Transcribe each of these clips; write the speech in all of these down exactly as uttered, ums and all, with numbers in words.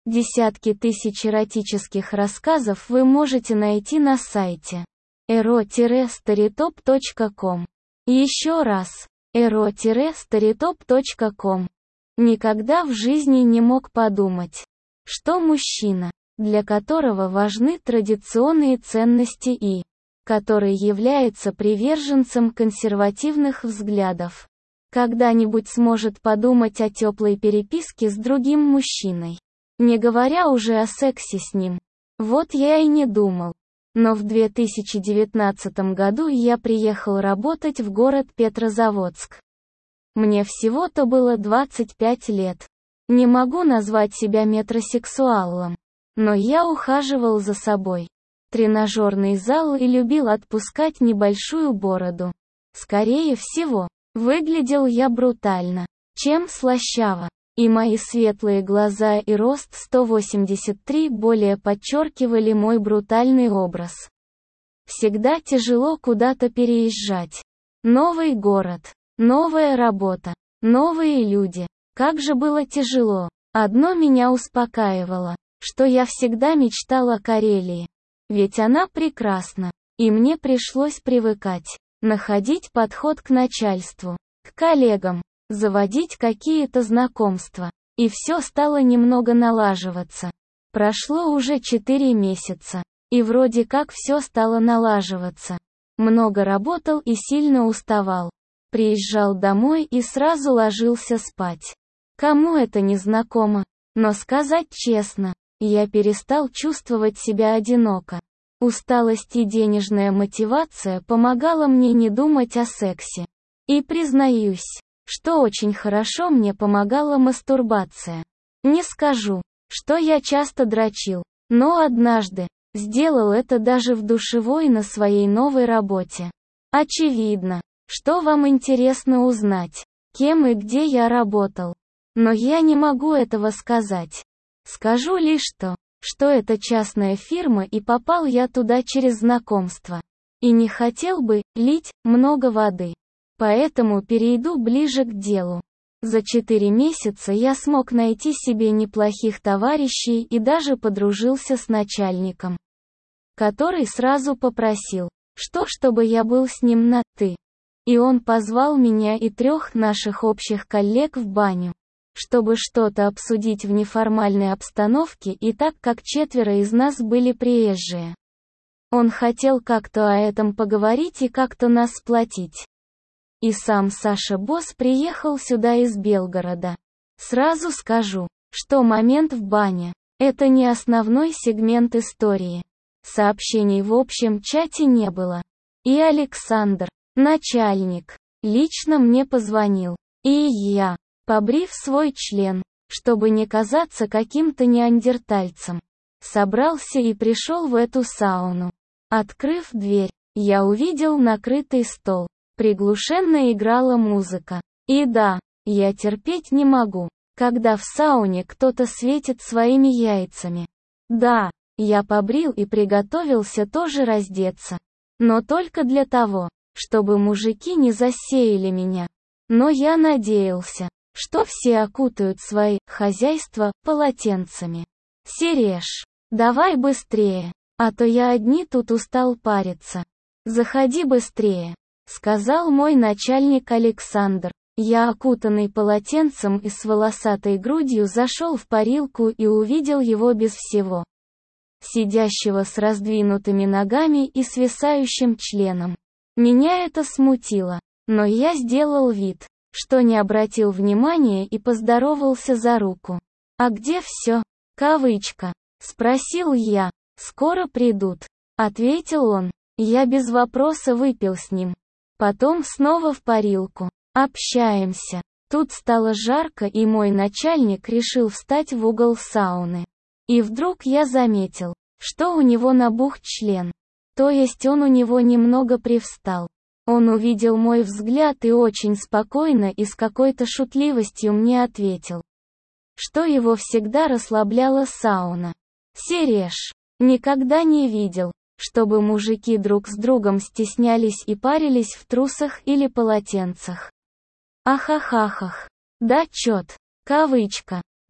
Десятки тысяч эротических рассказов вы можете найти на сайте эро старитоп точка ком. Еще раз, эро старитоп точка ком. Никогда в жизни не мог подумать, что мужчина, для которого важны традиционные ценности и который является приверженцем консервативных взглядов, когда-нибудь сможет подумать о теплой переписке с другим мужчиной, не говоря уже о сексе с ним. Вот я и не думал. Но в две тысячи девятнадцатом году я приехал работать в город Петрозаводск. Мне всего-то было двадцать пять лет. Не могу назвать себя метросексуалом, но я ухаживал за собой. Тренажерный зал и любил отпускать небольшую бороду. Скорее всего, выглядел я брутально, чем слащаво, и мои светлые глаза и рост сто восемьдесят три более подчеркивали мой брутальный образ. Всегда тяжело куда-то переезжать. Новый город, новая работа, новые люди. Как же было тяжело. Одно меня успокаивало, что я всегда мечтала о Карелии. Ведь она прекрасна, и мне пришлось привыкать, находить подход к начальству, к коллегам, заводить какие-то знакомства, и все стало немного налаживаться. Прошло уже четыре месяца, и вроде как все стало налаживаться. Много работал и сильно уставал. Приезжал домой и сразу ложился спать. Кому это не знакомо? Но сказать честно, я перестал чувствовать себя одиноко. Усталость и денежная мотивация помогала мне не думать о сексе. И признаюсь, что очень хорошо мне помогала мастурбация. Не скажу, что я часто дрочил, но однажды сделал это даже в душевой на своей новой работе. Очевидно, что вам интересно узнать, кем и где я работал. Но я не могу этого сказать. Скажу лишь то, что это частная фирма и попал я туда через знакомство. И не хотел бы лить много воды. Поэтому перейду ближе к делу. За четыре месяца я смог найти себе неплохих товарищей и даже подружился с начальником, который сразу попросил, что чтобы я был с ним на «ты». И он позвал меня и трех наших общих коллег в баню, чтобы что-то обсудить в неформальной обстановке, и так как четверо из нас были приезжие. Он хотел как-то о этом поговорить и как-то нас сплотить. И сам Саша-босс приехал сюда из Белгорода. Сразу скажу, что момент в бане – это не основной сегмент истории. Сообщений в общем чате не было. И Александр, начальник, лично мне позвонил. И я, побрив свой член, чтобы не казаться каким-то неандертальцем, собрался и пришел в эту сауну. Открыв дверь, я увидел накрытый стол. Приглушенно играла музыка. И да, я терпеть не могу, когда в сауне кто-то светит своими яйцами. Да, я побрил и приготовился тоже раздеться. Но только для того, чтобы мужики не засеяли меня. Но я надеялся, что все окутают свои хозяйства полотенцами. Сереж, давай быстрее, а то я одни тут устал париться. Заходи быстрее, сказал мой начальник Александр. Я, окутанный полотенцем и с волосатой грудью, зашел в парилку и увидел его без всего, сидящего с раздвинутыми ногами и свисающим членом. Меня это смутило, но я сделал вид, что не обратил внимания, и поздоровался за руку. «А где все?» Кавычка. Спросил я. «Скоро придут», ответил он. Я без вопроса выпил с ним. Потом снова в парилку. Общаемся. Тут стало жарко, и мой начальник решил встать в угол сауны. И вдруг я заметил, что у него набух член. То есть он у него немного привстал. Он увидел мой взгляд и очень спокойно и с какой-то шутливостью мне ответил, что его всегда расслабляла сауна. «Сереж, никогда не видел, чтобы мужики друг с другом стеснялись и парились в трусах или полотенцах». Ахахахах. Да чёт. Кавычка.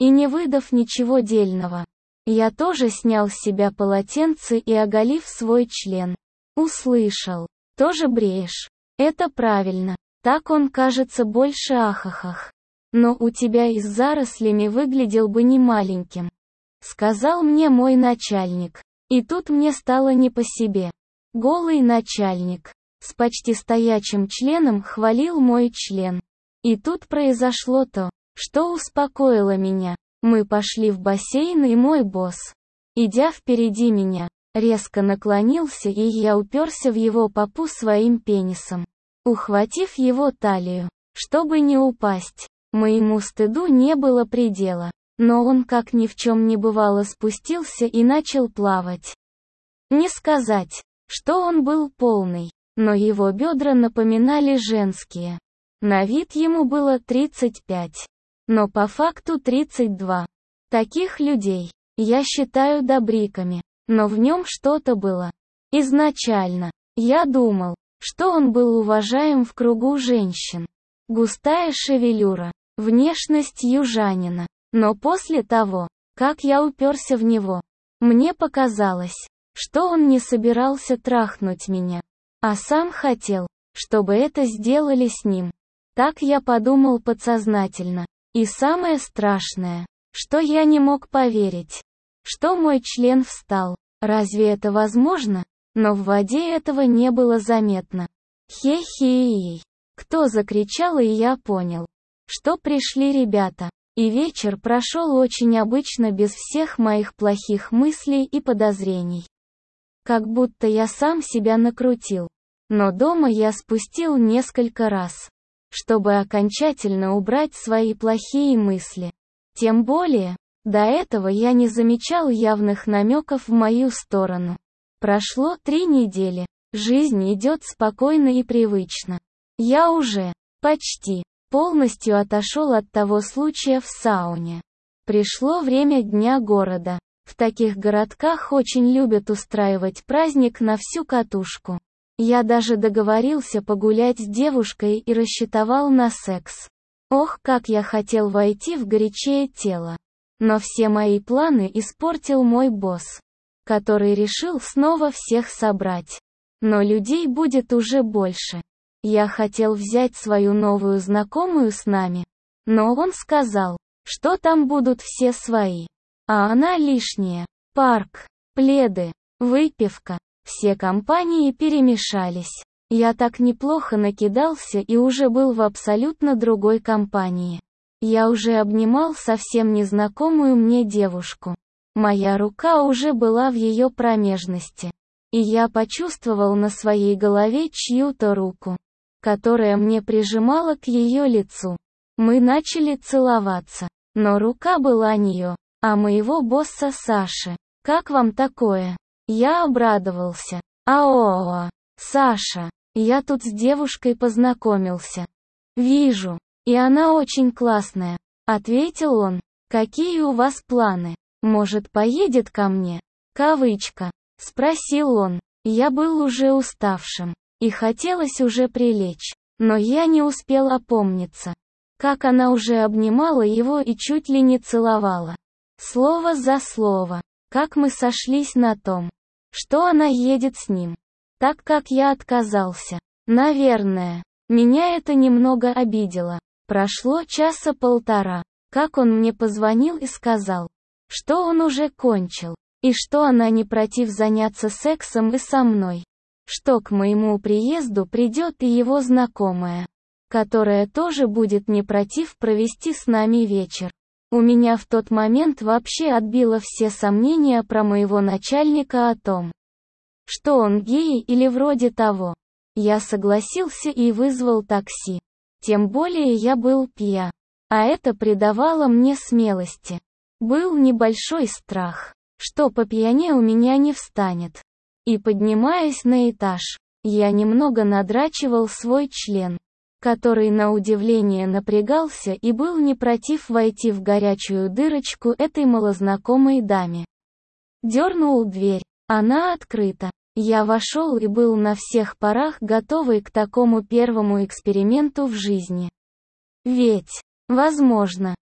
и не выдав ничего дельного. Я тоже снял с себя полотенце и, оголив свой член, услышал: «Тоже бреешь? Это правильно. Так он кажется больше ахахах. Но у тебя и с зарослями выглядел бы не маленьким», — сказал мне мой начальник. И тут мне стало не по себе. Голый начальник с почти стоячим членом хвалил мой член. И тут произошло то, что успокоило меня. Мы пошли в бассейн, и мой босс, идя впереди меня, резко наклонился, и я уперся в его попу своим пенисом, ухватив его талию, чтобы не упасть. Моему стыду не было предела, но он как ни в чем не бывало спустился и начал плавать. Не сказать, что он был полный, но его бедра напоминали женские. На вид ему было тридцать пять, но по факту тридцать два. Таких людей я считаю добриками, но в нем что-то было. Изначально я думал, что он был уважаем в кругу женщин. Густая шевелюра, внешность южанина. Но после того, как я уперся в него, мне показалось, что он не собирался трахнуть меня, а сам хотел, чтобы это сделали с ним. Так я подумал подсознательно. И самое страшное, что я не мог поверить, что мой член встал. Разве это возможно? Но в воде этого не было заметно. Хе-хе-ей. Кто закричал, и я понял, что пришли ребята. И вечер прошел очень обычно, без всех моих плохих мыслей и подозрений. Как будто я сам себя накрутил. Но дома я спустил несколько раз, чтобы окончательно убрать свои плохие мысли. Тем более, до этого я не замечал явных намеков в мою сторону. Прошло три недели. Жизнь идет спокойно и привычно. Я уже, почти, полностью отошел от того случая в сауне. Пришло время Дня города. В таких городках очень любят устраивать праздник на всю катушку. Я даже договорился погулять с девушкой и рассчитывал на секс. Ох, как я хотел войти в горячее тело. Но все мои планы испортил мой босс, который решил снова всех собрать. Но людей будет уже больше. Я хотел взять свою новую знакомую с нами, но он сказал, что там будут все свои, а она лишняя. Парк, пледы, выпивка, все компании перемешались. Я так неплохо накидался и уже был в абсолютно другой компании. Я уже обнимал совсем незнакомую мне девушку. Моя рука уже была в ее промежности. И я почувствовал на своей голове чью-то руку, которая мне прижимала к ее лицу. Мы начали целоваться, но рука была не ее, а моего босса Саши. «Как вам такое?» Я обрадовался. «Аоо, Саша, я тут с девушкой познакомился. Вижу, и она очень классная», — ответил он. «Какие у вас планы? Может, поедет ко мне?» Кавычка. Спросил он. Я был уже уставшим, и хотелось уже прилечь, но я не успел опомниться, как она уже обнимала его и чуть ли не целовала. Слово за слово, как мы сошлись на том, что она едет с ним, так как я отказался. Наверное, меня это немного обидело. Прошло часа полтора, как он мне позвонил и сказал, что он уже кончил, и что она не против заняться сексом и со мной. Что к моему приезду придет и его знакомая, которая тоже будет не против провести с нами вечер. У меня в тот момент вообще отбило все сомнения про моего начальника о том, что он гей или вроде того. Я согласился и вызвал такси. Тем более я был пьян, а это придавало мне смелости. Был небольшой страх, что по пьяне у меня не встанет. И поднимаясь на этаж, я немного надрачивал свой член, который на удивление напрягался и был не против войти в горячую дырочку этой малознакомой даме. Дернул дверь, она открыта. Я вошел и был на всех парах готовый к такому первому эксперименту в жизни. Ведь, возможно,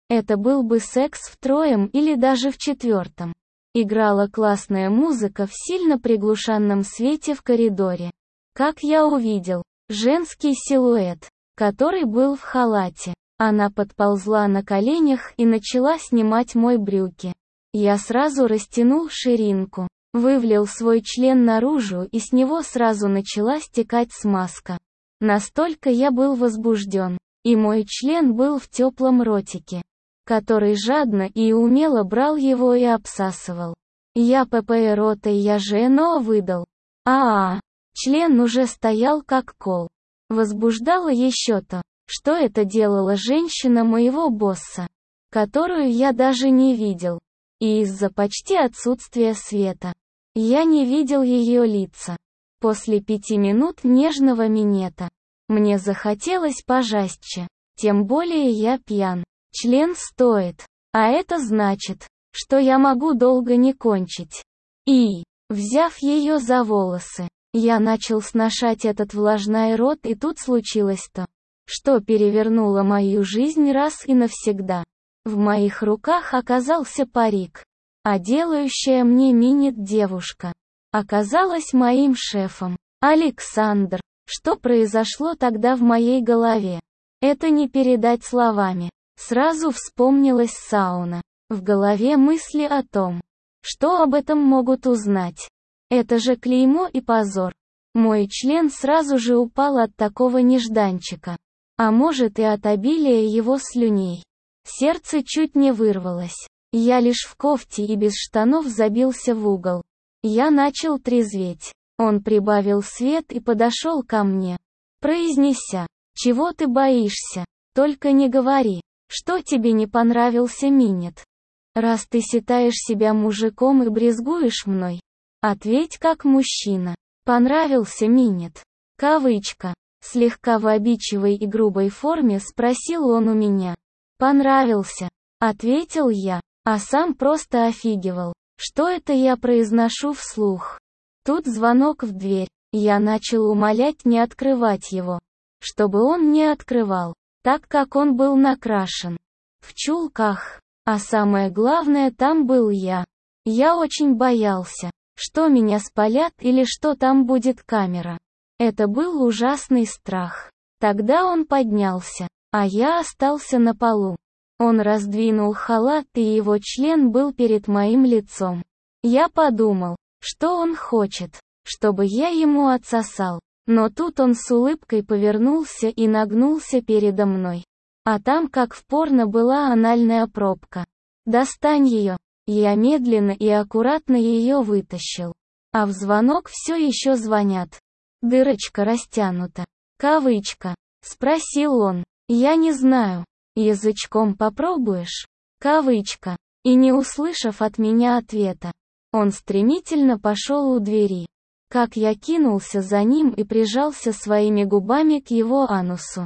Это был бы секс втроем или даже в четвертом. Играла классная музыка в сильно приглушенном свете в коридоре. Как я увидел женский силуэт, который был в халате. Она подползла на коленях и начала снимать мои брюки. Я сразу растянул ширинку, вывлел свой член наружу, и с него сразу начала стекать смазка. Настолько я был возбужден, и мой член был в теплом ротике, который жадно и умело брал его и обсасывал. Я ПП рота я же но выдал. А-а, член уже стоял как кол. Возбуждало еще то, что это делала женщина моего босса, которую я даже не видел. И из-за почти отсутствия света, я не видел ее лица. После пяти минут нежного минета, мне захотелось пожестче, тем более я пьян. Член стоит, а это значит, что я могу долго не кончить. И, взяв ее за волосы, я начал сношать этот влажный рот, и тут случилось то, что перевернуло мою жизнь раз и навсегда. В моих руках оказался парик, а делающая мне минет девушка оказалась моим шефом. Александр, что произошло тогда в моей голове? Это не передать словами. Сразу вспомнилась сауна. В голове мысли о том, что об этом могут узнать. Это же клеймо и позор. Мой член сразу же упал от такого нежданчика. А может и от обилия его слюней. Сердце чуть не вырвалось. Я лишь в кофте и без штанов забился в угол. Я начал трезветь. Он прибавил свет и подошел ко мне, произнеся: «Чего ты боишься? Только не говори, что тебе не понравился минет. Раз ты считаешь себя мужиком и брезгуешь мной, ответь как мужчина. Понравился минет?» Кавычка. Слегка в обидчивой и грубой форме спросил он у меня. «Понравился», — ответил я, а сам просто офигевал. Что это я произношу вслух? Тут звонок в дверь. Я начал умолять не открывать его, чтобы он не открывал, так как он был накрашен в чулках. А самое главное, там был я. Я очень боялся, что меня спалят или что там будет камера. Это был ужасный страх. Тогда он поднялся, а я остался на полу. Он раздвинул халат, и его член был перед моим лицом. Я подумал, что он хочет, чтобы я ему отсосал. Но тут он с улыбкой повернулся и нагнулся передо мной. А там, как в порно, была анальная пробка. «Достань ее». Я медленно и аккуратно ее вытащил. А в звонок все еще звонят. Дырочка растянута. Кавычка. Спросил он. Я не знаю. Язычком попробуешь? Кавычка. И не услышав от меня ответа, он стремительно пошел у двери. Как я кинулся за ним и прижался своими губами к его анусу.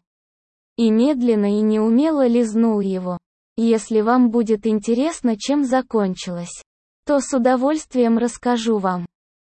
И медленно и неумело лизнул его. Если вам будет интересно, чем закончилось, то с удовольствием расскажу вам.